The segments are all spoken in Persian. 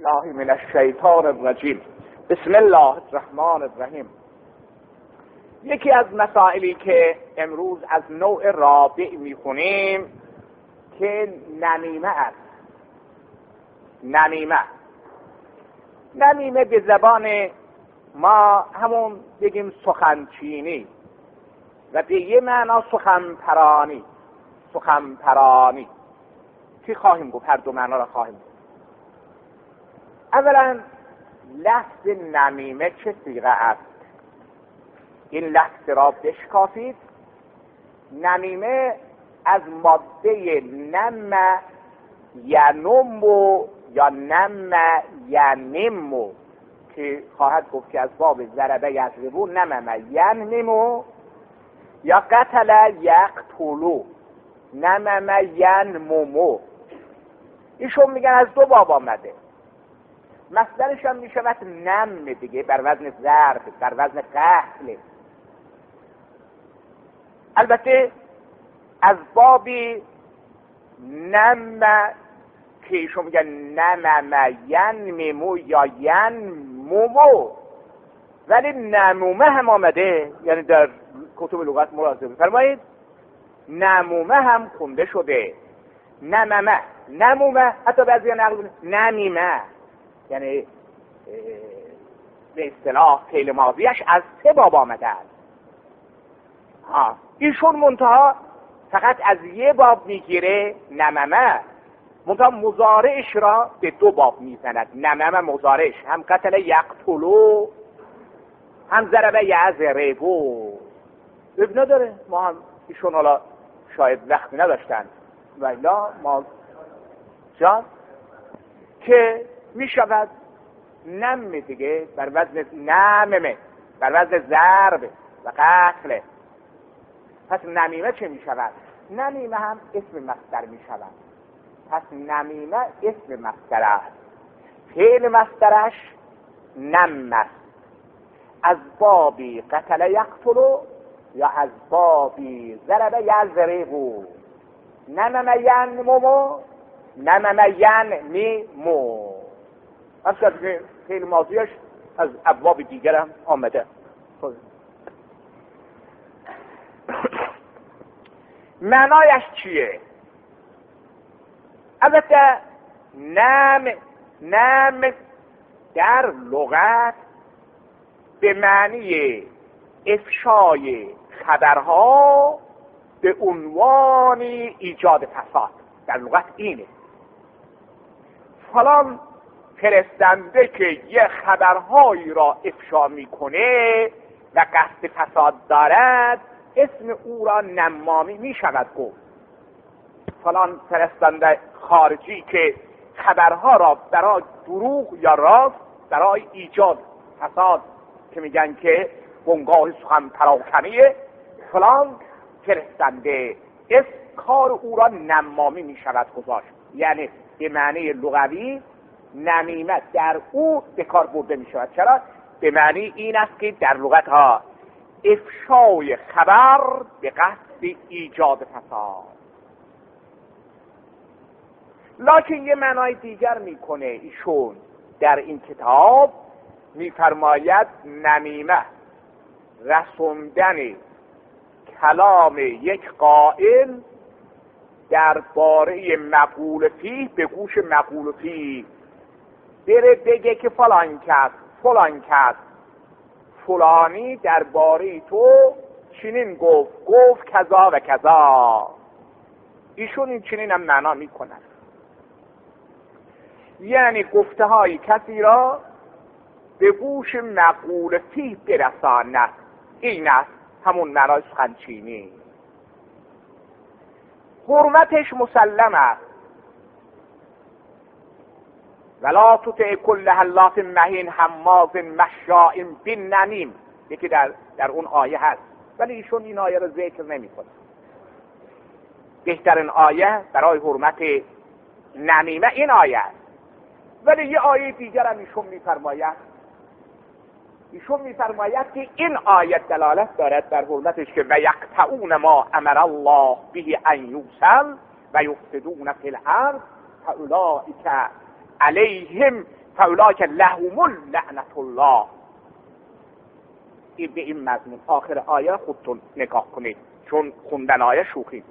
بالله من الشیطان الرجیم. بسم الله الرحمن الرحیم. یکی از مسائلی که امروز از نوع رابع میخونیم که نمیمه است. نمیمه به زبان ما همون بگیم سخنچینی و به یه معنا سخنپرانی چی خواهیم گفت؟ هر دو معنا را خواهیم گفت. اولا لفظ نمیمه چه صیغه است؟ این لفظ را بشکافید. نمیمه از ماده نم ینمو یا نم ینمو که خواهد گفت که از باب ضربه یضربو نمم ینمو یا قتل یقتلو نمم ینممو. ایشون میگن از دو باب آمده. مصدرش هم میشود نم دیگه، بر وزن ضرب، بر وزن قتل. البته از بابی نم که ایشون میگن نمم ینممو یا ینممو، ولی نمومه هم آمده، یعنی در کتب لغت ملاحظه بفرمایید نمومه هم خونده شده. نمومه حتی بعضی نقل نمیمه، یعنی به اصطلاح فعل ماضیش از سه باب آمده است. ایشون منتها فقط از یه باب میگیره نممه، منتها مضارعش را به دو باب میزند. نممه مضارعش هم قتل یقتلو هم ضربه یضربو. اب نداره، ما هم ایشون حالا شاید وقتی نداشتن ولی ما جان که میشود نم دیگه، بر وزن نممه، بر وزن ضرب و قتل. پس نمیمه چه میشود؟ نمیمه هم اسم مصدر میشود. پس نمیمه اسم مصدر است، فعل مصدرش نم است. از بابی قتل یقتلو یا از بابی ضرب یضربو. نمم ینممو نمم ینممو. از که فعل ماضیش از ابواب دیگر هم آمده. معنایش چیه؟ البته نم در لغت به معنی افشای خبرها به عنوان ایجاد فساد در لغت اینه. فلان فرستنده که یه خبرهایی را افشا میکنه و قصد فساد دارد، اسم او را نمامی میشود گفت. فلان فرستنده خارجی که خبرها را برای دروغ یا راست، برای ایجاد فساد که میگن که بنگاه سخن پراکنیه، فلان فرستنده، اسم کار او را نمامی میشود گذاشت. یعنی به معنی لغوی نمیمه در او به کار برده میشود. چرا؟ به معنی این است که در لغت ها افشای خبر به قصد ایجاد فساد. لکن یه معنای دیگر میکنه ایشون در این کتاب. میفرماید نمیمه رسوندن کلام یک قائل درباره مقول فیه به گوش مقول فیه، بره بگه که فلان کس فلانی درباره تو چنین گفت کذا و کذا. ایشون این چنین هم معنا میکنن، یعنی گفته های کسی را به گوش مقول فیه برساند. این است همون معنای سخنچینی. حرمتش مسلم است. ولا تطع کل حلاف مهین هماز مشاء بنمیم. یکی در اون آیه هست، ولی ایشون این آیه رو ذکر نمی‌کنه. بهترین آیه برای حرمت نمیمه این آیه است. ولی یه آیه دیگر هم ایشون میفرماید که این آیه دلالت دارد بر حرمتش که و یقطعون ما امر الله به ان یوصل و یفسدون فی الارض فاولئک علیهم فاولئک لهم لعنت الله. به این مضمون آخر آیه خودتون نگاه کنید، چون خوندن آیه شوخی.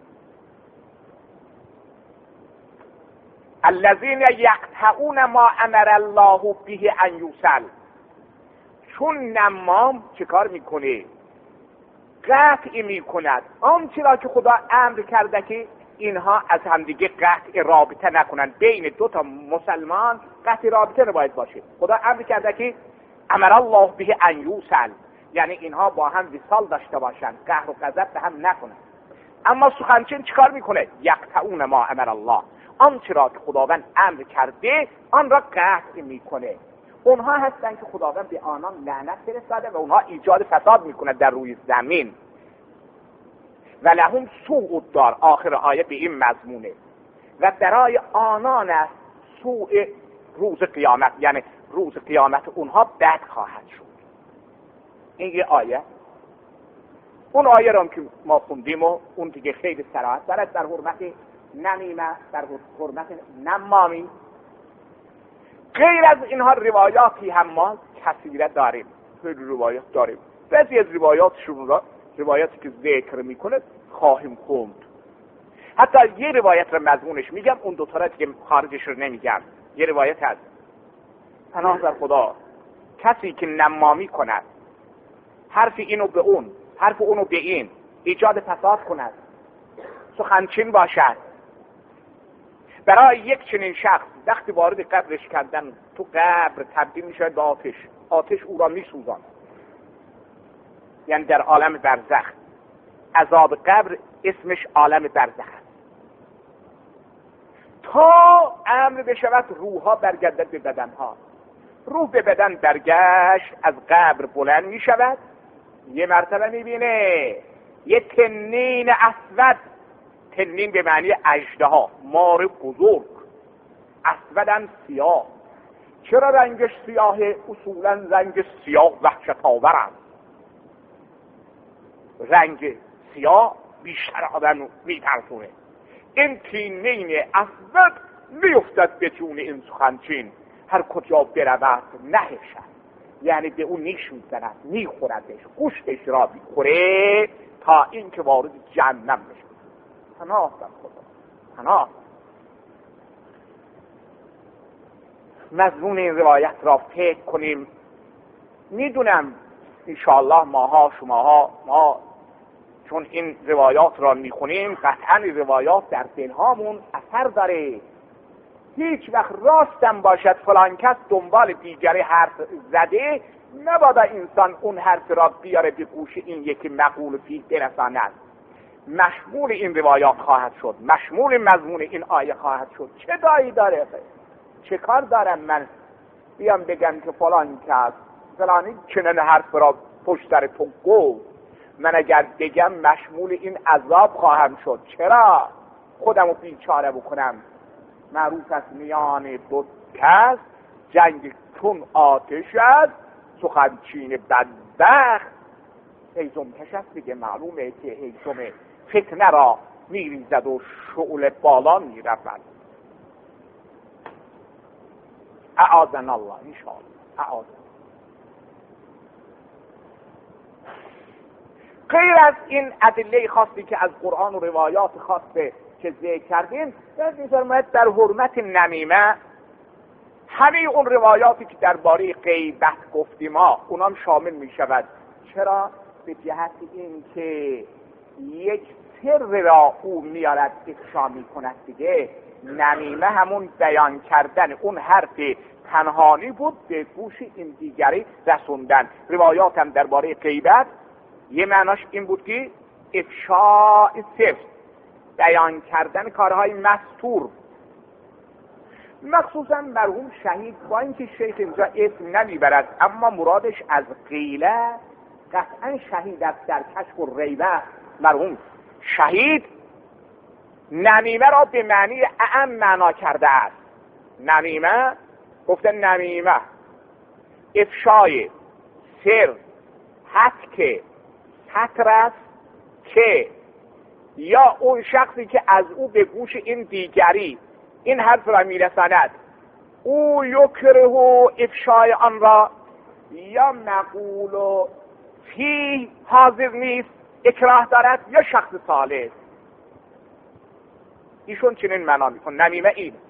الذین یقطعون ما امر الله به ان یوصل. چون نمام چه کار میکنه؟ قطع میکند آنچه را که خدا امر کرده که اینها از همدیگه قطع رابطه نکنند. بین دو تا مسلمان قطع رابطه نباید باشه. خدا امر کرده که امر الله به ان یوصل، یعنی اینها با هم وصال داشته باشند، قهر و غضب به هم نکنند. اما سخنچین چیکار میکنه؟ یقطعون ما امر الله، آنچه را که خداوند امر کرده آن را قطع میکنه. اونها هستن که خداوند به آنان لعنت فرستاده و اونها ایجاد فساد میکنه در روی زمین. و لهم سوء الدار، آخر آیه به این مضمونه. و برای آنان است سوء روز قیامت، یعنی روز قیامت اونها بد خواهد شد. این یه آیه. اون آیه را که ما خوندیم و اون دیگه خیلی صراحت دارد در حرمت نمیمه، در حرمت نمامی. غیر از اینها روایاتی هم ما کثیره داریم، خیلی روایات داریم. بعضی از روایاتشون را، روایاتی که ذکر میکنه خواهیم خوند. حتی یه روایت را مضمونش میگم، اون دو تا را دیگه خارجش رو نمیگم. یه روایت هست پناه در خدا، کسی که نمامی کند، حرف اینو به اون، حرف اونو به این، ایجاد فساد کند، سخنچین باشد، برای یک چنین شخص وقتی وارد قبرش کردن تو قبر تبدیل میشه به آتش، آتش او را میسوزان. یعنی در عالم برزخ، عذاب قبر اسمش عالم برزخ است. تا امر بشود روحها برگردد به بدنها. روح به بدن برگشت، از قبر بلند میشود، یه مرتبه میبینه یه تنین اسود، تنین به معنی اژدها، مار بزرگ، اسودن سیاه. چرا رنگش سیاهه؟ اصولا رنگ سیاه وحشت آور است. رنگ سیاه بیشتر آدم میترسونه. این تنین اسود میافتد به جون این سخنچین، هر کجا برود نهشد، یعنی به اون نیش میزند، میخوردش، گوشتش را میخوره تا این که وارد جهنم بشه. پناه در خدا، پناه. مضمون این روایت را فکر کنیم. میدونم انشاءالله ماها، شماها، ما چون این روایات را میخونیم قطعا روایات در دلهامون اثر داره. هیچ وقت راستم باشد فلان کس دنبال دیگری حرف زده، نباید انسان اون حرف را بیاره به گوش این یکی مقول فیه برساند. مشمول این روایات خواهد شد، مشمول مضمون این آیه خواهد شد. چه دایی داره؟ چه کار دارم من بیام بگم که فلان کس فلانی چنین حرف را پشت در تو گفت؟ من اگر بگم مشمول این عذاب خواهم شد. چرا خودمو بیچاره بکنم؟ معروف است میان دو کس جنگ چون آتش است، سخنچین بدبخت هیزم کش است. دیگه معلومه که هیزم فتنه را میریزد و شعله بالا میرفت. اعاذنا الله انشاءالله. اعاذنا. غیر از این ادله خاصی که از قرآن و روایات خاصه که ذکر کردیم، در حرمت نمیمه همه اون روایاتی که درباره غیبت گفتیم اونام شامل می شود. چرا؟ به جهت این که یک سر را او میارد افشا می کند دیگه. نمیمه همون بیان کردن اون حرف پنهانی بود به گوش این دیگری رسوندن. روایات هم درباره غیبت یه معناش این بود که افشاء سر، بیان کردن کارهای مستور. مخصوصا مرحوم شهید، با اینکه شیخ اینجا اسم نمیبرد اما مرادش از قیله قطعا شهید است. در کشف و ریبه مرحوم شهید نمیمه را به معنی اعم معنا کرده است. نمیمه گفته نمیمه افشای سر، حتک سطر است که یا اون شخصی که از او به گوش این دیگری این حرف را میرساند او یکره افشای آن را، یا مقول و فی حاضر نیست اکراه دارد، یا شخص صالح. ایشون چنین معنا میکن. نمیمه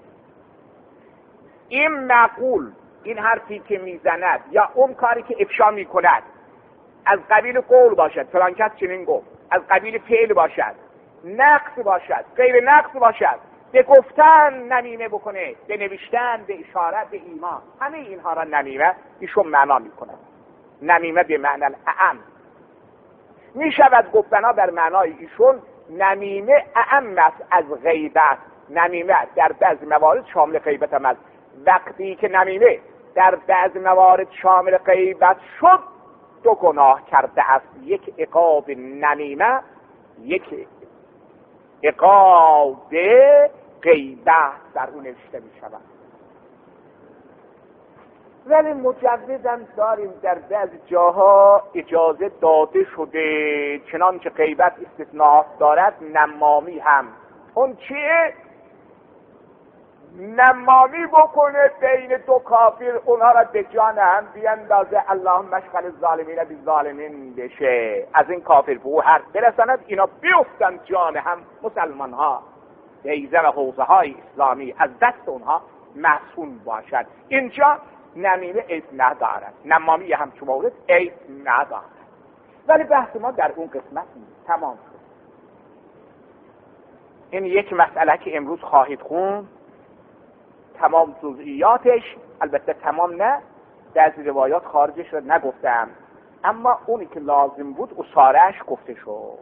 این مقول، این حرفی که میزند یا اون کاری که افشا میکند از قبیل قول باشد، فلان کس چنین گفت، از قبیل فعل باشد، نقص باشد، غیر نقص باشد، به گفتن نمیمه بکنه، به نوشتن، به اشاره، به ایمان، همه اینها را نمیمه ایشون معنا میکند. نمیمه به معنی اعم میشود گفت بنابر معنای ایشون نمیمه اعم است از غیبت. نمیمه در بعض موارد شامل غیبت هم است. وقتی که نمیمه در بعض موارد شامل غیبت شد، دو گناه کرده است. یک عقاب نمیمه، یک عقاب غیبت در اون نوشته می شود. ولی مجوزم داریم در بعضی جاها اجازه داده شده، چنانچه غیبت استثناءات دارد، نمامی هم. اون چیه؟ نمامی بکنه بین دو کافر، اونها را به جان هم بیندازه، اللهم اشغل الظالمین بالظالمین بشه، از این کافر به او حرف برساند، اینا بیفتن جان هم، مسلمان ها بیزه و حوزه های اسلامی از دست اونها محسون باشد. اینجا نمیمه عیب ندارد، نمامی هم چون مورد عیب ندارد. ولی بحث ما در اون قسمت نیست. تمام شد. این یک مسئله که امروز خواهید خوند، تمام جزئیاتش، البته تمام نه، بعضی روایات خارجش رو نگفتم، اما اونی که لازم بود اصارهش گفته شد.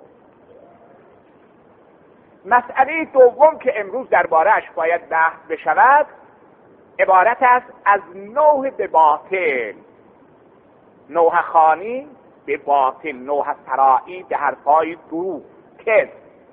مسئله دوم که امروز درباره‌اش باید بحث بشود عبارت است از نوح به باطل، نوح خانی به باطل، نوح سرائی به حرفای دروغ، کذب.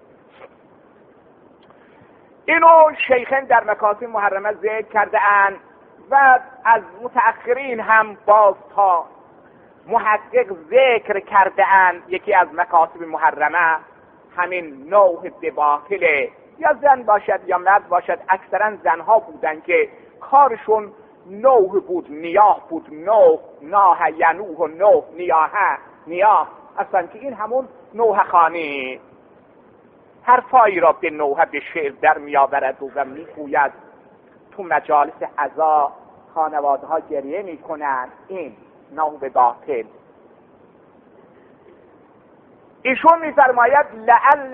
اینو شیخین در مکاسب محرمه ذکر کرده اند و از متأخرین هم باز تا محقق ذکر کرده اند. یکی از مکاسب محرمه همین نوح به باطله، یا زن باشد یا مرد باشد، اکثرا زنها بودن که کارشون نوح بود، نیاه بود، ناح ینوح و نوح نیاه اصلا، که این همون نوح خانی حرفایی را به نوحه به شعر در میآورد و میگوید. تو مجالس عزا خانواده ها گریه میکنن. این نوح به باطل. ایشون میفرماید لعل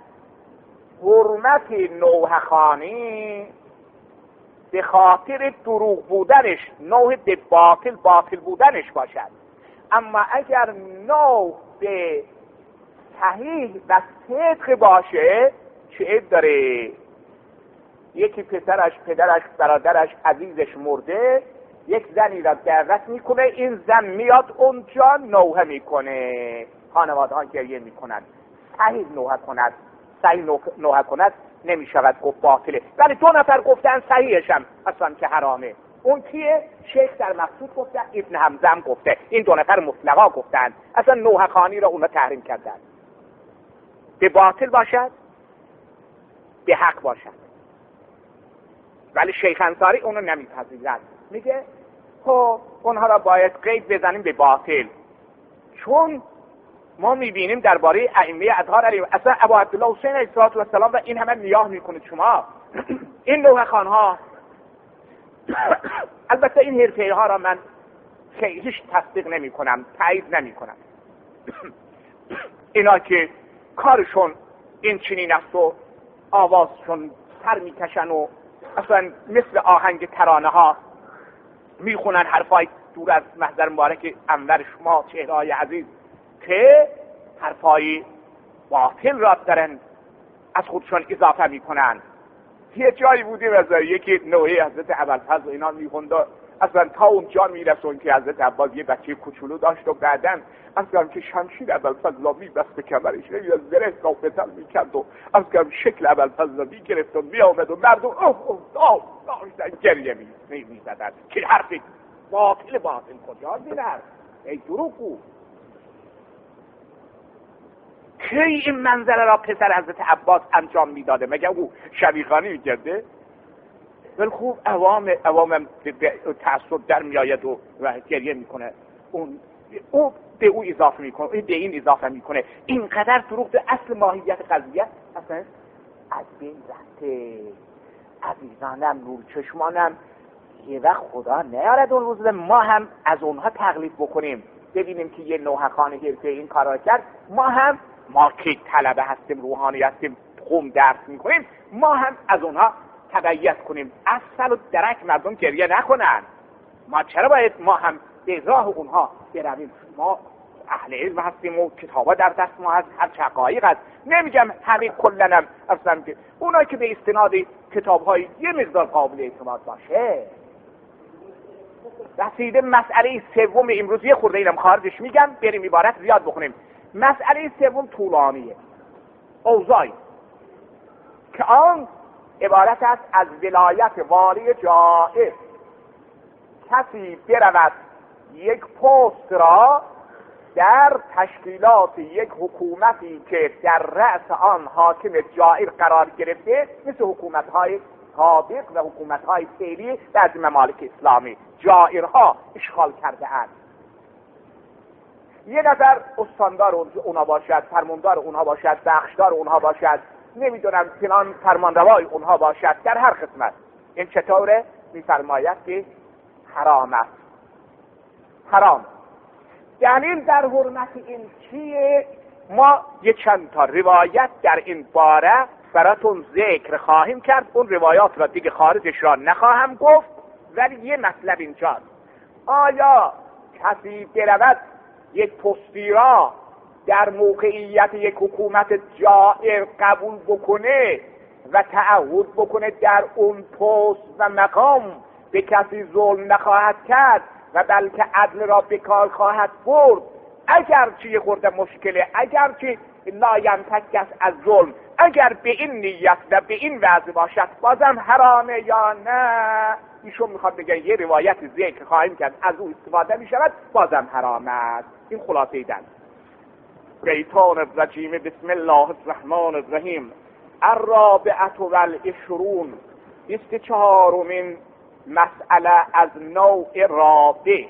حرمت نوح خانی به خاطر دروغ بودنش، نوح به باطل بودنش باشد. اما اگر نوح به صحیح و صدق باشه چه عیب داره؟ یکی پسرش، پدرش، برادرش، عزیزش مرده، یک زنی را دعوت میکنه، این زن میاد اونجا نوحه میکنه، خانواده ها گریه میکنند. صحیح نوحه کند نمیشود گفت باطله. ولی دو نفر گفتن صحیحش هم اصلا که حرامه. اون کیه؟ شیخ در مقصود گفته، ابن حمزه هم گفته. این دو نفر مطلقا گفتن اصلا نوحه خانی را اونا تحریم کردن. به باطل باشد، به حق باشد. ولی شیخ انصاری اونو نمیپذیرد، میگه خب اونها را باید قید بزنیم به باطل، چون ما میبینیم درباره ائمه اطهار علیهم اصلا ابو عبدالله حسین علیه السلام و این همه نیاه میکنید شما. این نوح خانها البته این حرفه ها را من خیلیش تصدیق نمی کنم، تایید نمی کنم. اینا که کارشون این چنین است و آوازشون سر میکشن و اصلا مثل آهنگ ترانه ها میخونن حرفای دور از محضر مبارک انور شما چهرهای عزیز، که حرفای باطل را دارن از خودشون اضافه میکنن. یه جایی بودیم از یکی نوحه حضرت ابوالفضل اینا میخوند، اصلا تا اونجا میرسون که حضرت عباس یه بچه کوچولو داشت و بعدن اصلا که شمشیر ابوالفضل را میبست به کمرش، از زره قافتل میکرد و اصلا شکل ابوالفضل را میگرفت و میآمد و مردم داشتن گریه میزدن که حرف باطل کجا دیدن؟ ای دروغگو. کی این منظره را پسر حضرت عباس انجام میداده؟ مگه او شبیخانی میکرده؟ ولی خوب عوام تعصب در میآید و گریه میکنه، او به او اضافه میکنه، این به این اضافه میکنه. اینقدر دروغ به اصل ماهیت قضیه اصلا از بین رفته. عزیزانم، نور چشمانم، یه وقت خدا نیارد اون روز ما هم از اونها تقلید بکنیم، ببینیم که یه نوحکان حرفه این کارا کرد، ما که طلبه هستیم، روحانی هستیم، خوم درس میکنیم، ما هم از اونها تبعیت کنیم. اصل و درک مردم گریه نکنن. ما چرا باید ما هم به راه اونها برویم؟ ما اهل علم هستیم و کتابا در دست ما هست، هر چه حقایق هست. نمیگم همه کلنم اصلا، که اونایی که به استناد کتاب‌های یه مقدار قابل اعتماد باشه. رسیده مسئله سوم امروز، یه خورده اینم خارجش میگم، بریم عبارت زیاد بخونیم. مسئله سوم طولانیه، اوضاعی که آن عبارت است از ولایت والی جائر. کسی برود یک پست را در تشکیلات یک حکومتی که در رأس آن حاکم جائر قرار گرفته، مثل حکومت‌های سابق و حکومت‌های فعلی در ممالک اسلامی، جائرها اشغال کرده اند. یه نفر استاندار اونها باشد، فرماندار اونها باشد، بخشدار اونها باشد، نمیدونم فلان فرمانروای اونها باشد، در هر قسمت. این چطوره؟ میفرماید که حرام است. حرام. دلیل در حرمت این چیه؟ ما یه چند تا روایت در این باره براتون ذکر خواهیم کرد. اون روایات را دیگه خارجش را نخواهم گفت، ولی یه مطلب اینجاست. آیا کسی برود یک پستی را در موقعیت یک حکومت جائر قبول بکنه و تعهد بکنه در اون پست و مقام به کسی ظلم نخواهد کرد و بلکه عدل را به کار خواهد برد، اگرچه یه خورده مشکله، اگرچه لاینفک است از ظلم، اگر به این نیت و به این وضع باشد، بازم حرامه یا نه؟ ایشون میخواد بگه یه روایت ذکر خواهیم کرد، از او استفاده میشود، بازم حرام است. این خلاصه ایدن. شیطان الرجیم. بسم الله الرحمن الرحیم. الرابعه و العشرون. 24مین مسئله از نوع رابع.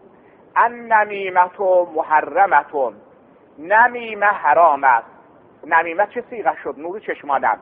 النمیمة محرمة. نمیمه حرام است. نمیمه چه صیغه شد؟ نور چشمانم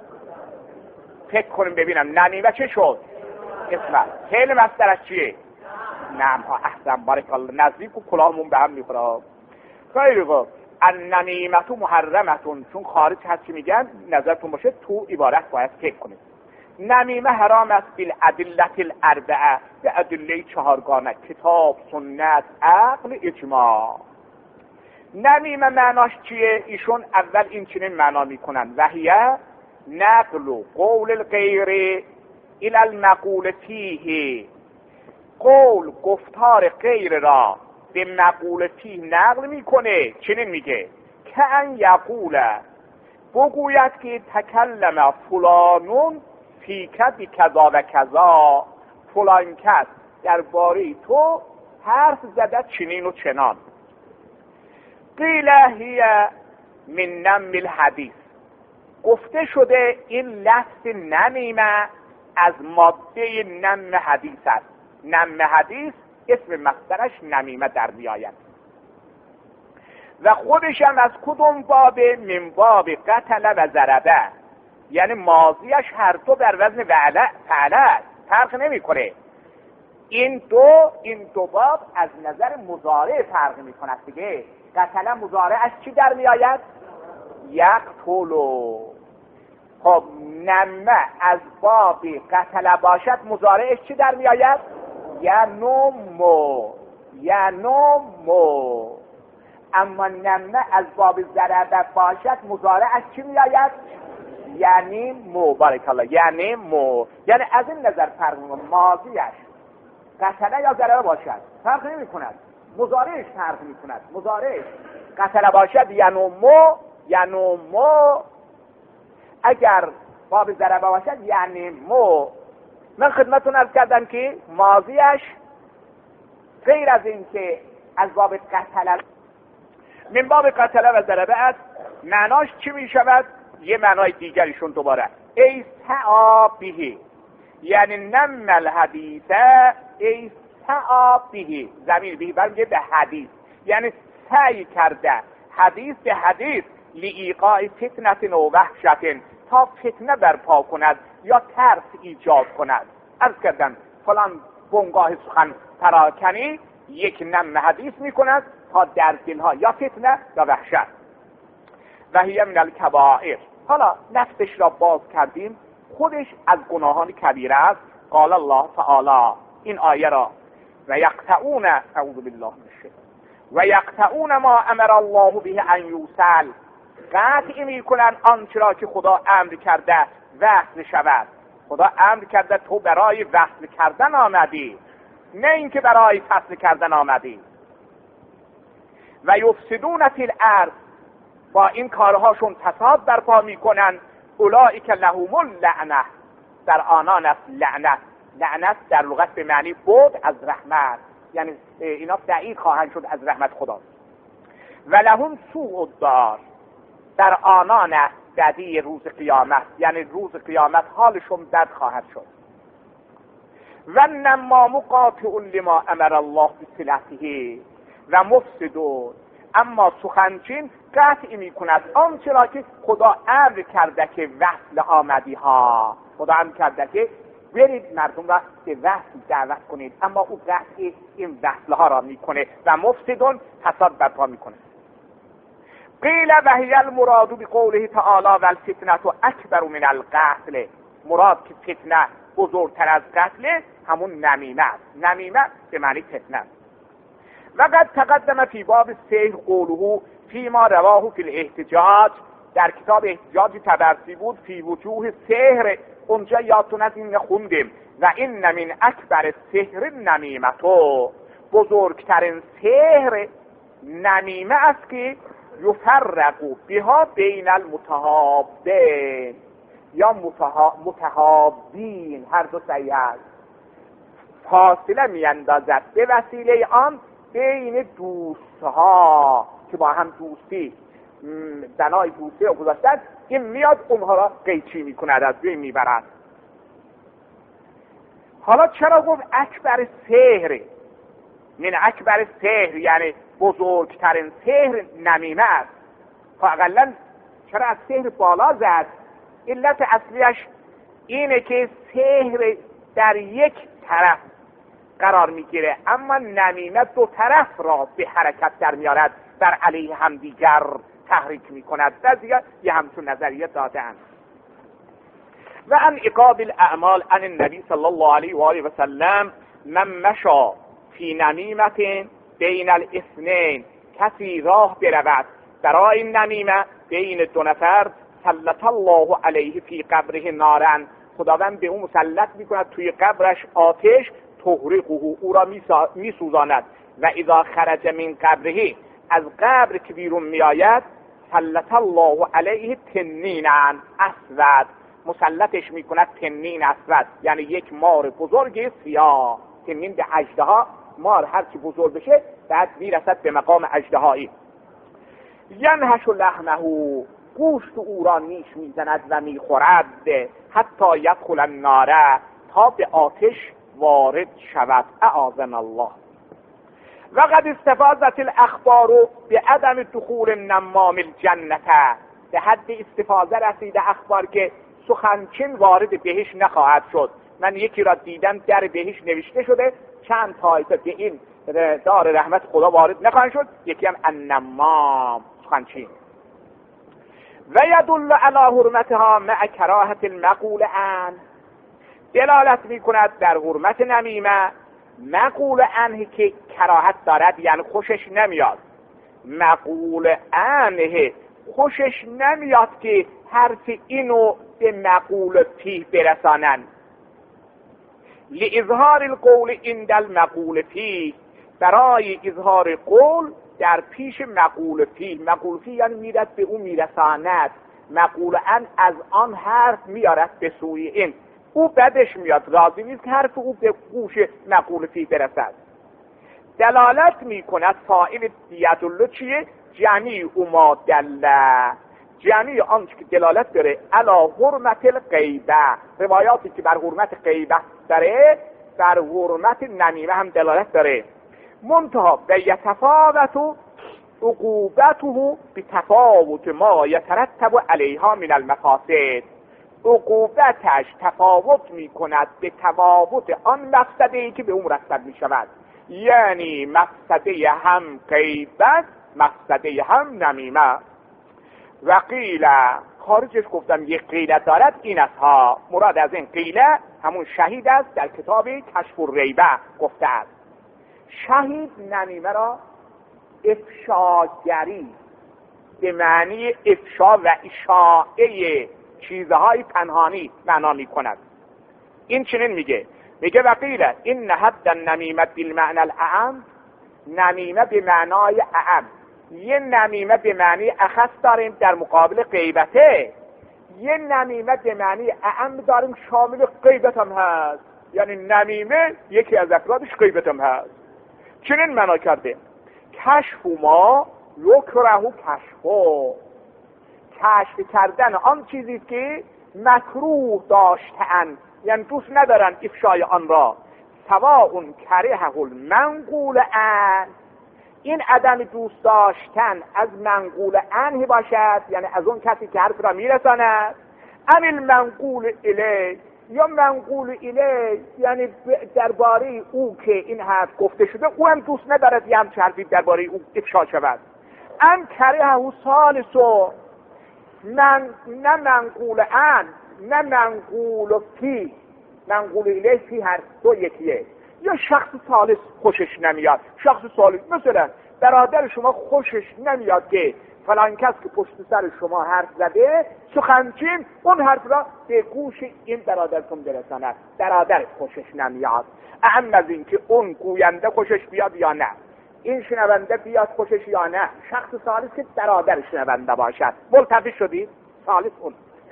فکر کنیم ببینم نمیمه چه شد؟ اسم فعل مصدرش چیه؟ نعم ها، احسن، بارک الله. نزدیک و کلاهمون به هم میخوره. خیلی خوب. النمیمة محرمة، چون خارج هست چی میگن، نظرتون باشه تو عبارت باید فکر کنید. نمیمه حرام است بالادله الاربعه، به ادله چهارگانه: کتاب، سنت، عقل، اجماع. نمیمه معناش چیه؟ ایشون اول این چنین معنا میکنن: وحیه نقل قول الغیر الى المقول فیه. قول، گفتار غیر را به مقول فیه نقل میکنه. چنین میگه که ان یقول، بگوید که تکلم فلانون فیک بکذا و کذا، فلان کس درباره تو حرف زده چنین و چنان. قیل هی من نم الحدیث، گفته شده این لفظ نمیمه از ماده نم حدیث است. نم حدیث اسم مصدرش نمیمه در میآید و خودش هم از کدوم بابه؟ من باب قتل و ضربه، یعنی ماضیش هر دو در وزن فعله، فرق نمی کنه. این دو باب از نظر مضارع فرق می کند دیگه. قتل مضارعش چی در می آید؟ یقتلو. خب نمه از باب قتل باشد، مضارعش چی در می آید؟ ینمو. اما نمه از باب ضربه باشد، مضارعش چی می آید؟ یعنی بارک الله، یعنی از این نظر فرق می کند. ماضیش قتل یا ضربه باشد فرق نمی کند، مضارعش فرق می کند. مضارعش قتل باشد ینمو، اگر باب ضربه باشد ینمو. من خدمتون عرض کردم که ماضیش غیر از این که از باب قتل، من باب قتل و ضربه است، معناش چی می شود؟ یه معنای دیگریشون دوباره ای تعابیه، یعنی نم الحدیث ای سعی به، ضمیر به برمیگه به حدیث، یعنی سعی کرده حدیث به حدیث لایقاع فتنه و وحشت، تا فتنه برپا کند یا ترس ایجاد کند. عرض کردم فلان بنگاه سخن پراکنی یک نم حدیث میکند تا در دلها یا فتنه یا وحشت. و هی من الکبائر، حالا نفسش را باز کردیم، خودش از گناهان کبیره است. قال الله تعالی این آیه را و یقطعون، اعوذ بالله من الشیطان، و یقطعون ما امر الله به ان یوصل، قطع میکنن آنچه را که خدا امر کرده وصل شود. خدا امر کرده تو برای وصل کردن آمدی، نه اینکه برای فصل کردن آمدی. و یفسدون فی الارض، با این کارهاشون فساد برپا میکنن. اولئک لهم اللعنه، در آنان است لعنت. لعنت در لغت به معنی بعد از رحمت، یعنی اینا بعید خواهند شد از رحمت خدا. و لهم سوء الدار، در آنان است بدی روز قیامت، یعنی روز قیامت حالشون بد خواهد شد. و نمام قاطع لما امر الله بصلته و مفسدون، اما سخنچین قطع می کند آنچه را که خدا امر کرده که وصل آمدی ها. خدا امر کرده که برید مردم را به وصل دعوت کنید، اما او قطع این وصل ها را میکنه و مفسدون فساد برپا میکنه. قیل و هی المراد بقوله تعالی و الفتنه اکبر من القتل، مراد که فتنه بزرگتر از قتل همون نمیمه است. نمیمه به معنی فتنه. و قد تقدم فی باب السحر قوله فیما رواه فی الاحتجاج، در کتاب احتجاج تبرسی بود فی وجوه سحر، اونجا یادتون از این خوندیم و این من اکبر سحر نمیمتو، بزرگترین سحر نمیمه است که یفرقو بها بین المتحابین یا متحابین، هر دو صحیح است، فاصله میاندازد به وسیله آن بین دوستها که با هم دوستی بنای دوستی رو گذاشتن، این میاد اونها را قیچی میکند، از بین میبرد. حالا چرا گفت اکبر سحر؟ من اکبر سحر یعنی بزرگترین سحر نمیمه است. اقلا چرا از سحر بالا زد؟ علت اصلیش اینه که سحر در یک طرف قرار میگیره، اما نمیمه دو طرف را به حرکت در میارد، در علیه همدیگر تحریک میکند. بعضیا یه همچون نظریه دادن. و عن عقاب الاعمال عن النبی صلی الله علیه و آله و سلم من مشا فی نمیمت بین الاثنین، کسی راه برود برای نمیمه بین دو نفر، سلط الله علیه فی قبره نارا، خداوند به او مسلط میکند توی قبرش آتش، تحرقه، او را میسوزاند. و اذا خرج من قبره، از قبر که بیرون میآید، سلط الله علیه تنینا اسود، مسلطش میکند تنین اسود، یعنی یک مار بزرگ سیاه. تنین به اژدها، مار هرچی بزرگ بشه بعد میرسد به مقام اژدهایی. ینهش لحمه، گوشت او را نیش میزند و میخورد، حتی یدخل النار، تا به آتش وارد شود. اعاذنا الله. و قد استفاضت الاخبار به عدم دخول النمام الجنه، به حد استفاضه رسیده اخبار که سخنچین وارد بهشت نخواهد شد. من یکی را دیدم در بهشت نوشته شده چند طایفه به این دار رحمت خدا وارد نخواهند شد، یکی هم النمام سخنچین. و یدل علی حرمتها مع کراهت المقول عنه، دلالت میکند در حرمت نمیمه مقول عنه که کراهت دارد، یعنی خوشش نمیاد. مقول عنه خوشش نمیاد که حرف اینو به مقول فیه برسانن. لاظهار القول عند المقول فیه، برای اظهار قول در پیش مقول فیه. مقول فیه یعنی میرد به اون میرساند، مقول عنه از آن حرف میارد به سوی این. او بدش میاد، راضی نیست که حرف او به گوش مقول فیه برسد. دلالت میکند فاعل یدل چیه؟ جمیع ما دل، جمعی آنچه که دلالت داره علی حرمت الغیبه، روایاتی که بر حرمت غیبه داره بر حرمت نمیمه هم دلالت داره. منتها و یتفاوت عقوبته بتفاوت ما یترتب علیها من المفاسد، عقوبتش تفاوت می کند به تفاوت آن مفسده‌ای که به اون مرتب می شود. یعنی مفسده هم غیبت، مفسده هم نمیمه. و قیله، خارجش گفتم یک قیله دارد، این است ها. مراد از این قیله همون شهید است، در کتاب کشف الریبه گفته است. شهید نمیمه را افشاگری به معنی افشا و اشاعه چیزهای پنهانی معنا می کند. این چنین میگه وقیله این حد النمیمه بالمعنى الاعم، نمیمه به معنای اعم. یه نمیمه به معنی اخص داریم در مقابل غیبته، یه نمیمه به معنی اعم داریم شامل غیبت هم هست. یعنی نمیمه یکی از افرادش غیبت هم هست. چنین معنا کرده کشف ما یکره کشفو، کشف کردن آن چیزی که مکروه داشتن، یعنی دوست ندارن افشای آن را. سواء کرهه المنقول عنه، این عدم دوست داشتن از منقول عنه باشد، یعنی از اون کسی که حرف را میرساند، ام المنقول الیه، یا منقول الیه یعنی درباره او که این حرف گفته شده او هم دوست ندارد یه همچه حرفی درباره او افشا شود. ام کرهه ثالثو، نه منقول عنه نه منقول فی، منقول الیه فی هر دو یکیه. یا شخص ثالث خوشش نمیاد، شخص ثالث مثلا برادر شما خوشش نمیاد که فلان کس که پشت سر شما حرف زده سخنچین اون حرف را به گوش این برادرتون برساند، برادر خوشش نمیاد. اهم از این که اون گوینده خوشش بیاد یا نه، این شنونده بیاد خوشش یا نه، شخص ثالث که برادر شنونده باشد. ملتفی شدید؟ ثالث اون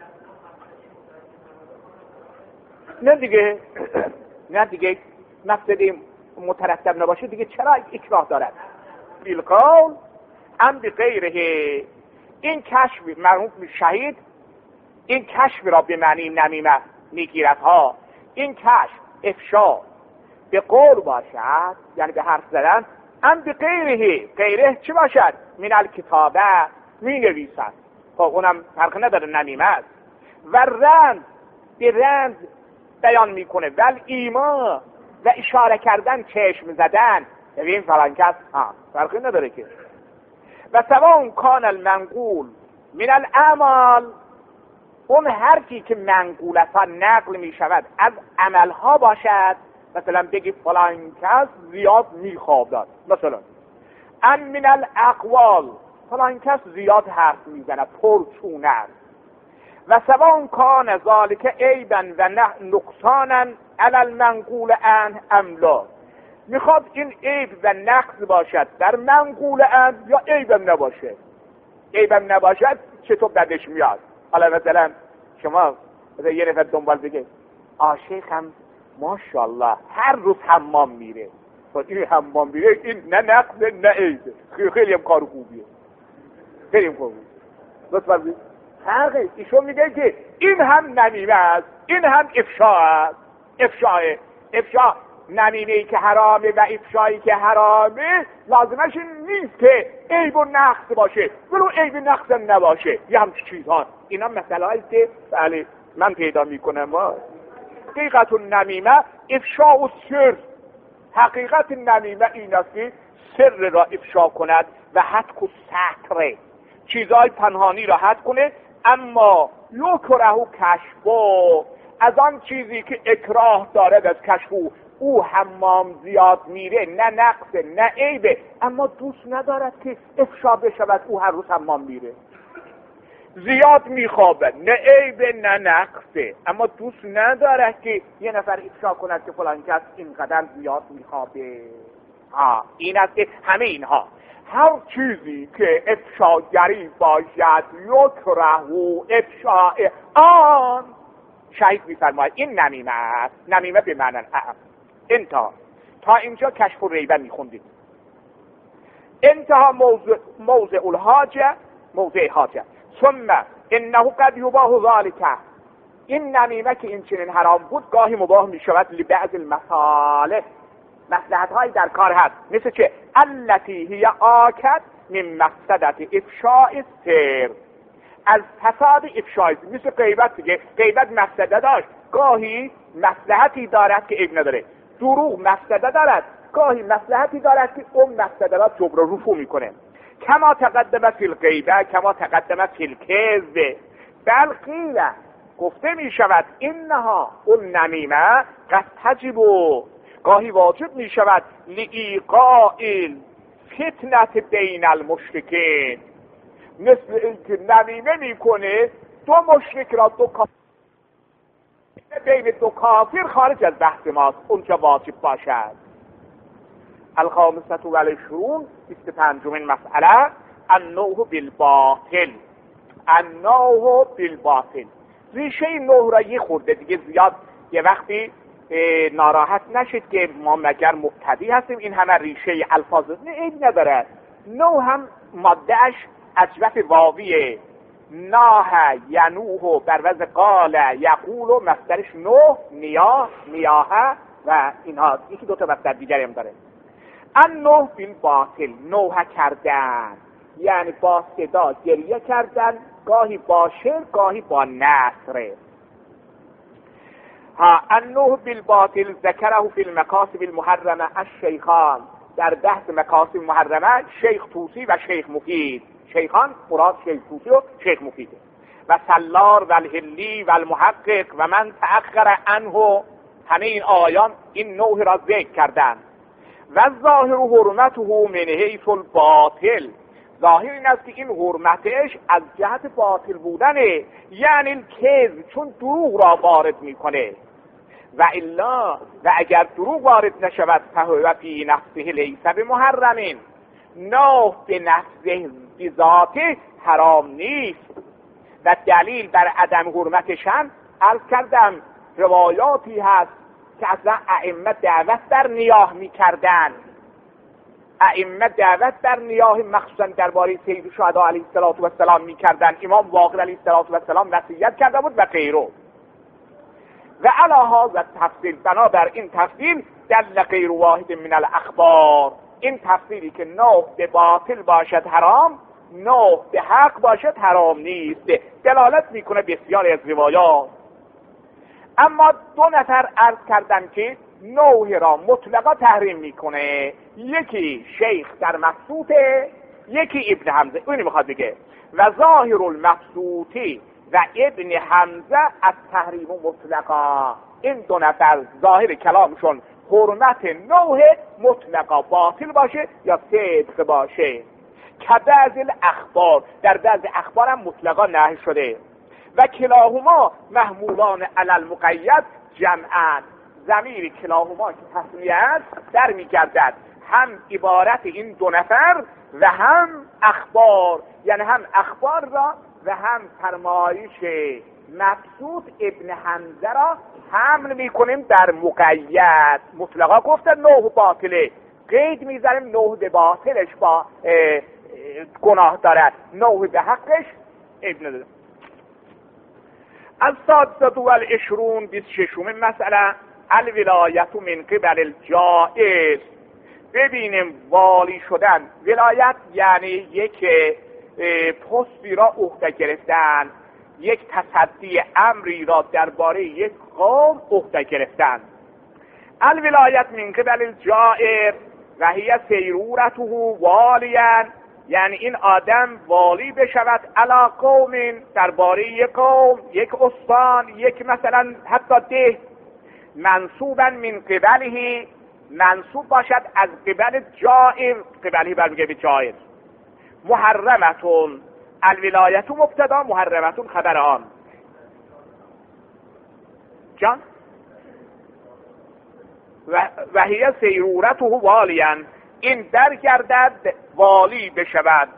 نه دیگه مفسده مترتب نباشه دیگه چرا اکراه دارد؟ بالقول ام بغیره، این کشف مرحوم شهید این کشف را به معنی نمیمه میگیرد ها. این کشف افشا به قول باشد یعنی به حرف زدن، ام بغیره، غیره چی باشد؟ من الکتابه می نویسد، خب اونم فرق نداره نمیمه است. و رمز به رمز بیان میکنه، ول ایما و اشاره کردن، چشم زدن، ببین فلان کس فرقی نداره که. و سواء کان المنقول من الاعمال، اون حرفی که منقولتا نقل می شود از عملها باشد، مثلا بگی فلان کس زیاد میخوابد، مثلا ام من الاقوال، فلان کس زیاد حرف میزند، پرچونه است. و سواء کان ذلك عیبا و نقصانا علی المنقول عنه ام لا، میخواد این عیب و نقص باشد در منقول عنه یا عیبم نباشه. عیبم نباشد چطور بدش میاد؟ حالا مثلا شما یه نفر دنبال بگه شیخم ماشاءالله هر روز حمام میره، این حمام میره این نه نقص نه عیبه، خیلی هم کار خوبیه، خیلی هم خوبیه. لطفاً فرقه ایشون میگه که این هم نمیمه است، این هم افشا است. افشا نمیمه‌ای که حرامه و افشایی که حرامه لازمش نیست که عیب و نقص باشه، ولو عیب و نقص نباشه، یه همچه چیزها. اینا مسئله هایی که بله من پیدا میکنم. حقیقت النمیمه افشا و سر، حقیقت نمیمه این است که سر را افشا کند و حد و ستره، چیزهای پنهانی را حد کنه. اما یکره کشفو، از آن چیزی که اکراه دارد از کشفو، او حمام زیاد میره، نه نقص نه عیبه، اما دوست ندارد که افشا بشود او هر روز حمام میره، زیاد میخوابه، نه عیبه نه نقصه، اما دوست ندارد که یه نفر افشا کند که فلان کس اینقدر زیاد میخوابه. این است که همه اینها هر چیزی که افشاگری باشد یکره افشاء آن، شهید میفرماید این نمیمه است. نمیمه به معنی انتها. تا اینجا کشف الریبه میخوندید. انتها موضع الحاجه، موضع حاجه. ثم انه قد یباح ذلك، این نمیمه که این چنین حرام بود گاهی مباح می شود لبعض المصالح، مصلحت هایی در کار هست، مثل چه؟ التي هی آکد من مفسدت افشاء السر، از فساد افشای، مثل غیبت دیگه. غیبت مفسده داشت، گاهی مصلحتی دارد که عیب نداره. دروغ مفسده دارد، گاهی مصلحتی دارد که اون مفسده را جبر و رفو میکنه. کما تقدم فی الغیبه کما تقدم فی الکذب. بل قیل، گفته می شود اینها اون نمیمه قد تجب، گاهی واجب می شود لایقاع فتنه بین المشرکین، مثل اینکه نمیمه میکنه دو مشرک را، دو کافر بین دو کافر خارج از بحث ماست، اونجا واجب باشد. الخامسة والعشرون 25مین مسئله النوح بالباطل. النوح بالباطل، ریشه نوح را یه خورده دیگه زیاد یه وقتی ناراحت نشید که ما مگر مبتدی هستیم، این همه ریشه الفاظ این نداره. نوح هم مادهش اجوف واویه، ناح ینوح بر وزن قال یقول و مصدرش نوح، نیاه، نیاهه و اینها، یکی دوتا مصدر دیگری هم داره. النوح بالباطل، نوح کردن یعنی با صدا گریه کردن، گاهی با شعر گاهی با نثر. النوح بالباطل ذکره فی المکاسب المحرمه الشیخان، در بحث مکاسب محرمه شیخ طوسی و شیخ مفید. شیخان مراد شیخ طوسی و شیخ مفیده. و سلار و الهلی و المحقق و من تأخر عنه، همه این آیان این نوح را ذکر کردند. و ظاهر حرمته من حیث الباطل، ظاهر این است که این حرمتش از جهت باطل بودنه، یعنی الکذب، چون دروغ را وارد میکنه. و الا، و اگر دروغ وارد نشود فهو فی نفسه لیس بمحرم، نوح به نفسه بذاته حرام نیست. و دلیل بر عدم حرمتش هم عرض کردم روایاتی هست که اصلا ائمه دعوت در نیاه میکردن. ائمه دعوت در نیاه مخصوصا درباره سید الشهدا علیه السلام میکردن. امام واقر علیه السلام وصیت کرده بود و غیره. و علی هذا التفصیل، بنابر این تفصیل دل غیر واحد من الاخبار، این تفصیلی که نوح به باطل باشد حرام، نوح به حق باشد حرام نیست، دلالت میکنه بسیاری از روایات. اما دو نفر عرض کردن که نوح را مطلقا تحریم میکنه، یکی شیخ در مبسوطه، یکی ابن حمزه. اونی میخواد بگه و ظاهر المبسوطی و ابن حمزه از تحریم مطلقا، این دو نفر ظاهر کلامشون حرمت نوح مطلقا، باطل باشه یا صدق باشه. که بعض الاخبار، در بعض اخبار هم مطلقا نهی شده. و کلاهما محمولان علی المقید جمعا، ضمیر کلاهما که تسنیه است در میگردد هم عبارت این دو نفر و هم اخبار، یعنی هم اخبار را و هم فرمایش مبسوط ابن حمزه را حمل میکنیم در مقید. مطلقا گفتن نوح باطله، قید میذاریم نوح به باطلش با گناه دارد، نوح به حقش ابن نداره. السادسة والعشرون 26مین مسئله الولایت من قبل الجائز. ببینیم والی شدن، ولایت یعنی یک پستی را عهده گرفتن، یک تصدی امری را درباره یک قوم عهده گرفتن. الولایت من قبل الجائر و هی سیرورته والیا، یعنی این آدم والی بشود علی قوم، درباره یک قوم، یک استان، یک مثلا حتی ده، منصوبا من قبله، منصوب باشد از قبل جائر، قبله برمیگه به جائر. محرمتون، الولایت مبتدا، محرمتون خبر آن. جان و هی سیرورته والیا، این درگردد والی بشود.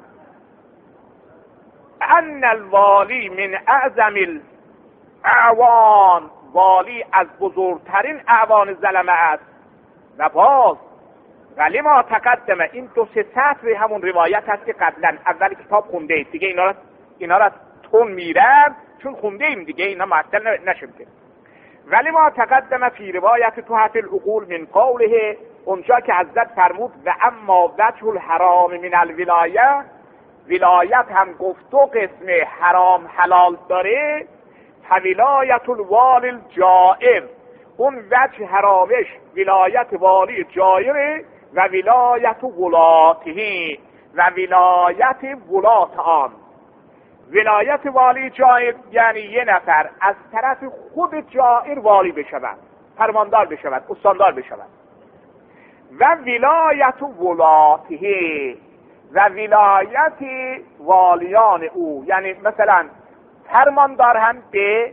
ان الوالی من اعظم الاعوان، والی از بزرگترین اعوان ظلمه است. و باز ولی ما تقدمه، این دو سه سطر همون روایت هست که قبلا اول کتاب خونده اید دیگه، اینا را تون میرن، چون خونده ایم دیگه اینا معطل نشیم که. ولی ما تقدم فی روایت تحفة العقول من قوله، اونجا که حضرت فرمود و اما وجه الحرام من الولایه، ولایت هم گفت دو قسم حرام حلال داره، فولایت الوالی الجائر، اون وجه حرامش ولایت والی جایره و ولایت ولاته و ولایت ولات آن. ولایت والی جائر یعنی یه نفر از طرف خود جائر والی بشود، فرماندار بشود، استاندار بشود. و ولایت ولاته و ولایت والیان او، یعنی مثلا فرماندار هم به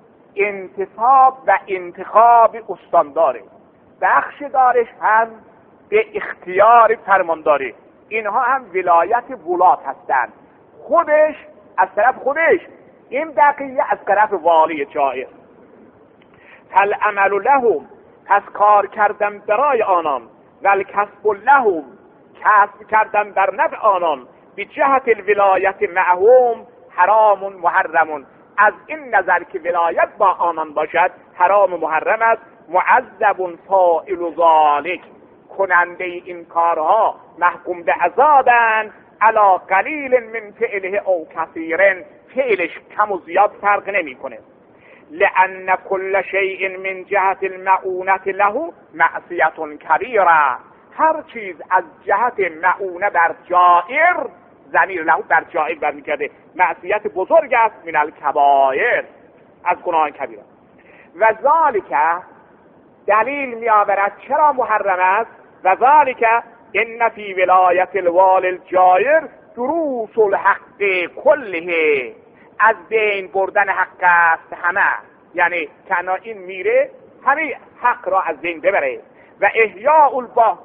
انتصاب و انتخاب استانداره، بخش دارش هم به اختیار فرمانداره، اینها هم ولایت ولات هستند. خودش از طرف خودش، این بقیه از طرف والی جائر. فالعمل لهم، پس کار کردن برای آنان، والکسب لهم، کسب کردن در نفع آنان، به جهت الولایت معهم حرام محرم، از این نظر که ولایت با آنان باشد حرام محرم است. معذب فاعل ذلک، کننده این کارها محکوم به عذابند، علی قلیل من فعله او کثیر، فعلش کم و زیاد فرق نمیکنه. لأن كل شيء من جهت المعونة له معصیة کبیره، هر چیز از جهت معونه بر جائر، ضمیر له بر جائر برمیگرده، معصیت بزرگ است، من الکبائر، از گناه کبیره. و ذالک، دلیل میآورد چرا محرم است. و ذالک ان فی ولایت الوال الجائر دروس الحق کله، از بین بردن حق است همه، یعنی کنا این میره همه حق را از بین ببره. و احیاء الباطل،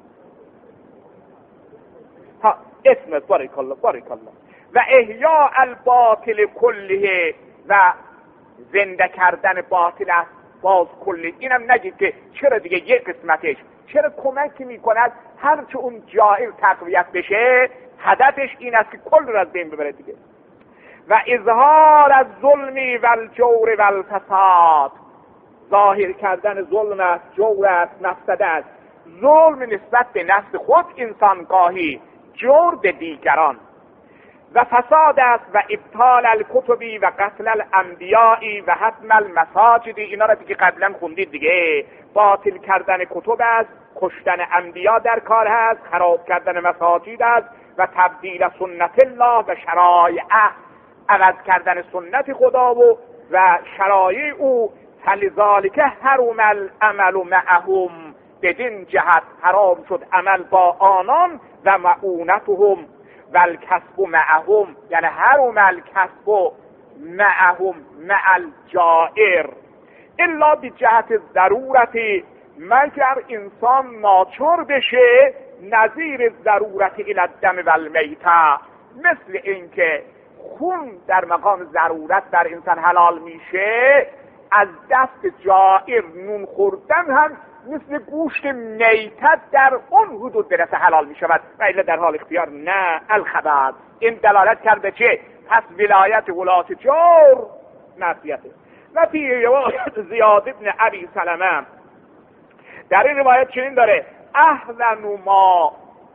اسم بارک الله بارک الله، و احیاء الباطل کله، و زنده کردن باطل است باز کلی. اینم نگید که چرا دیگه یک قسمتش، چرا کمکی میکند هرچه اون جائر تقویت بشه، هدفش این است که کل را از بین ببره دیگه. و اظهار از ظلمی و الجور و الفساد، ظاهر کردن ظلم است، جور است، مفسده است. ظلم نسبت به نفس خود انسان گاهی، جور به دیگران. و فساد است و ابطال الکتبی و قتل الانبیائی و حتم المساجدی، اینا را دیگه قبلا خوندید دیگه. باطل کردن کتب است، کشتن انبیا در کار هست، خراب کردن مساجد است و تبدیل سنت الله و شرایعه، عوض کردن سنت خدا و شرایع او. فلذالک حرم العمل معهم، بدین جهت حرام شد عمل با آنان و معونتهم و الکسب معهم، یعنی حرم الکسب معهم مع الجائر الا بجهت ضرورتی، مگر انسان ناچار بشه نظیر ضرورت الی الدم و المیته، مثل اینکه خون در مقام ضرورت در انسان حلال میشه، از دست جائر نون خوردن هم مثل گوشت میتت در اون حدود برسه حلال می شود و الا در حال اختیار نه الخبث. این دلالت کرده چه؟ پس ولایت ولات جور معصیته. و فی روایت زیاد ابن ابی سلمه، در این روایت چنین داره: احسن ما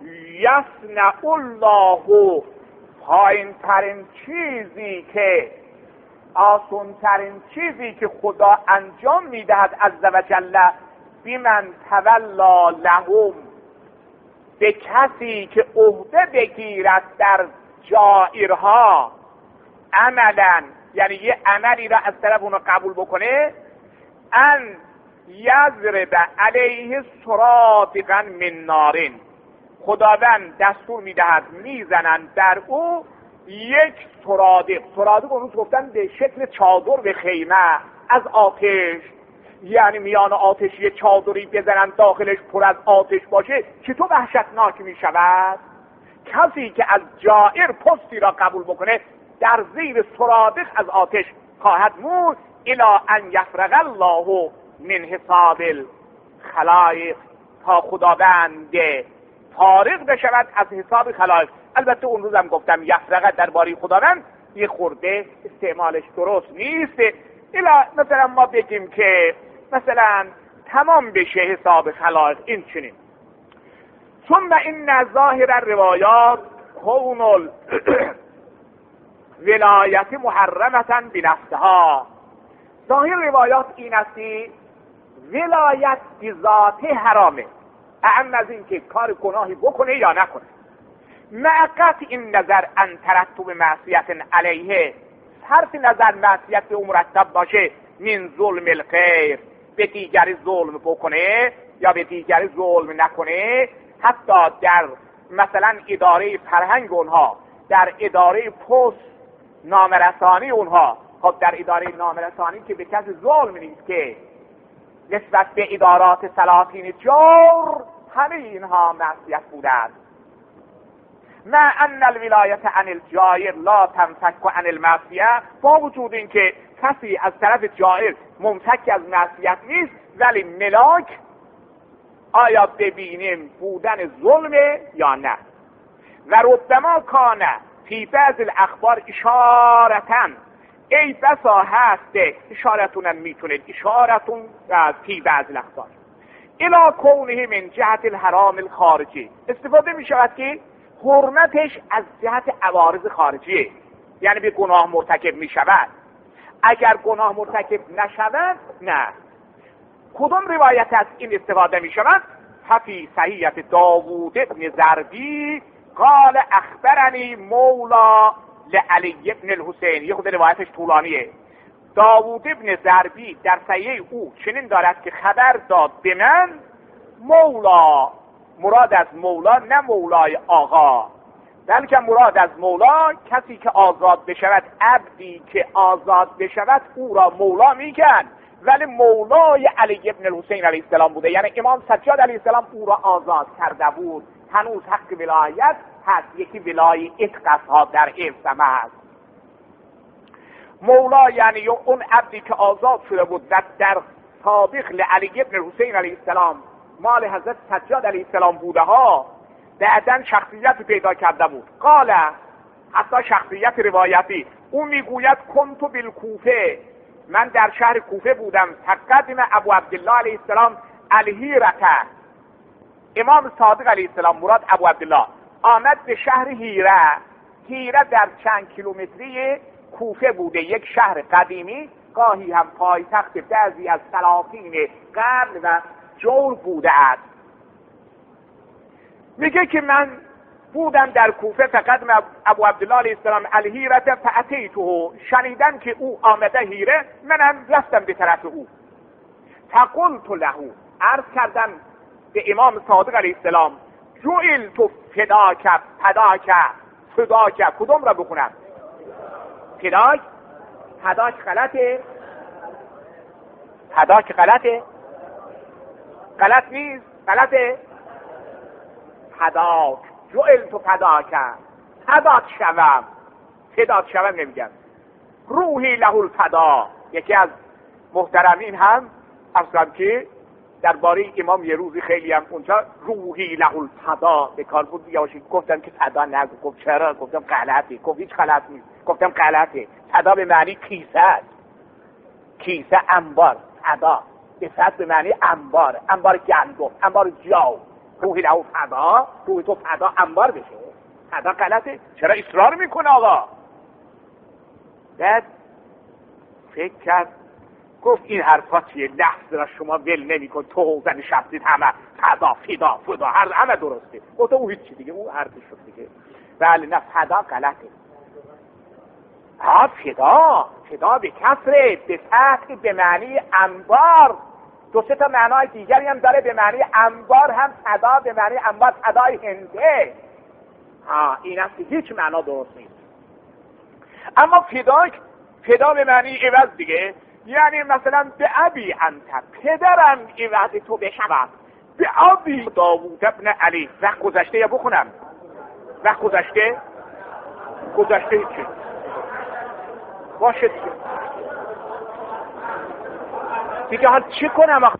یصنع الله، پایین ترین چیزی که، آسان ترین چیزی که خدا انجام میدهد عز و جل، بمن تولا لهم، به کسی که عهده بگیرد در جائرها، عملا یعنی یه عملی را از طرف اونو قبول بکنه، ان یضرب علیه سرادقا من نارین، خداوند دستور میدهد میزنند در او یک سرادق. سرادق اون روز گفتن به شکل چادر به خیمه از آتش، یعنی میان آتش یه چادری بزنن داخلش پر از آتش باشه، چطور وحشتناک می شود؟ کسی که از جائر پستی را قبول بکنه در زیر سرادق از آتش خواهد مون، الی ان یفرغ الله من حساب الخلایق، تا خداوند فارغ بشود از حساب خلایق. البته اون روزم گفتم یفرغ درباره خداوند یه خورده استعمالش درست نیست. مثلا ما بگیم که مثلا تمام بشه حساب خلائق این چنین. ثم این ظاهر الروایات کون ولایت محرمتا بنفسها. ظاهر روایات این است ولایت به ذات حرامه، اعم از این که کار گناهی بکنه یا نکنه. معقت این نظر ان ترتب معصیت علیه، صرف نظر معصیت به مرتب باشه من ظلم الغیر، به دیگری ظلم بکنه یا به دیگری ظلم نکنه. حتی در مثلا اداره فرهنگ اونها، در اداره پست نامرسانی اونها، خب در اداره نامرسانی که به کسی ظلم نیست که نسبت به ادارات سلاطین جور، همه اینها معصیت بوده است. ما ان الولایت عن الجائر لا تنفک عن المعصیه، با وجود این که کسی از طرف جائر ممسک از معصیت نیست، ولی ملاک آیا ببینیم بودن ظلم یا نه. و ربما کانه فی بعض الاخبار اشارتن، ای بسا هست اشارتون میتونید اشارتون فی بعض الاخبار الی کونه من جهت الحرام الخارجی، استفاده می شود که حرمتش از جهت عوارض خارجیه، یعنی به گناه مرتکب می شود. اگر گناه مرتکب نشود نه. کدوم روایت از این استفاده می شود؟ فی صحیحت داوود ابن ضربی قال اخبرنی مولا لعلی ابن الحسین. یه خود روایتش طولانیه. داوود ابن ضربی در صحیح او چنین دارد که خبر داد به من مولا، مراد از مولا نه مولای آقا، بلکه مراد از مولا کسی که آزاد بشود، عبدی که آزاد بشود او را مولا میگن، ولی مولای علی ابن الحسین علیه السلام بوده، یعنی امام سجاد علیه السلام او را آزاد کرده بود. هنوز حق ولایت هست، یکی ولای اتقصها در افسمه هست. مولا یعنی اون عبدی که آزاد شده بود و در سابق لعلی ابن الحسین علیه السلام مال حضرت سجاد علیه السلام بوده ها، بعدن شخصیت پیدا کرده بود. قال، حتی شخصیت روایتی، او میگوید کنتو بالکوفه، من در شهر کوفه بودم. تقدم ابو عبدالله علیه السلام الهیرته، امام صادق علیه السلام مراد ابو عبدالله آمد به شهر هیره. هیره در چند کیلومتری کوفه بوده، یک شهر قدیمی، گاهی هم پایتخت بعضی از سلاطین قبل و جور بوده است. میگه که من بودم در کوفه، فقط ابو عبدالله علیه السلام الهیرته فاتیته، شنیدم که او آمده هیره، منم رفتم به طرف او. فقلت له، عرض کردم به امام صادق علیه السلام، جعلت فداک فداک، کدوم را بخونم؟ فداک غلطه؟ فداک غلطه؟ غلط نیست؟ غلطه؟ فداک، جعلت فداک شوم نمیگم. روحی له الفدا، یکی از محترمین هم اصلا که درباره امام یه روزی خیلی هم اونجا روحی له الفدا به کار بود، یاشی گفتم که فدا نگو. گفت چرا؟ گفتم غلطه. گفت هیچ غلط نیست. گفتم غلطه. فدا به معنی کیسه است، کیسه انبار، فدا به فدا به معنی انبار گندم، انبار جو. روحی له فدا، روح تو فدا انبار بشه، فدا غلطه. چرا اصرار میکنه آقا؟ بعد فکر کرد، گفت این حرفا چیه؟ لحظه را شما ول نمیکن، تو زن شفتید همه فدا همه درسته. گفت او هیچ چی دیگه، او حرفش شد دیگه. بله نه، فدا غلطه. فدا به کسره، به فتح، به معنی انبار. دو سه تا معنای دیگری هم داره به معنی انبار، هم فدا به معنی انبار، فدای هنده. این است که هیچ معنا درست نیست. اما فدا به معنی عوض دیگه، یعنی مثلا به ابی انت، پدرم عوض تو بشود. به ابی داوود ابن علی. وقت گذشته یا بخونم؟ وقت گذشته چی؟ باشه دیگه حال چی کنم آخه؟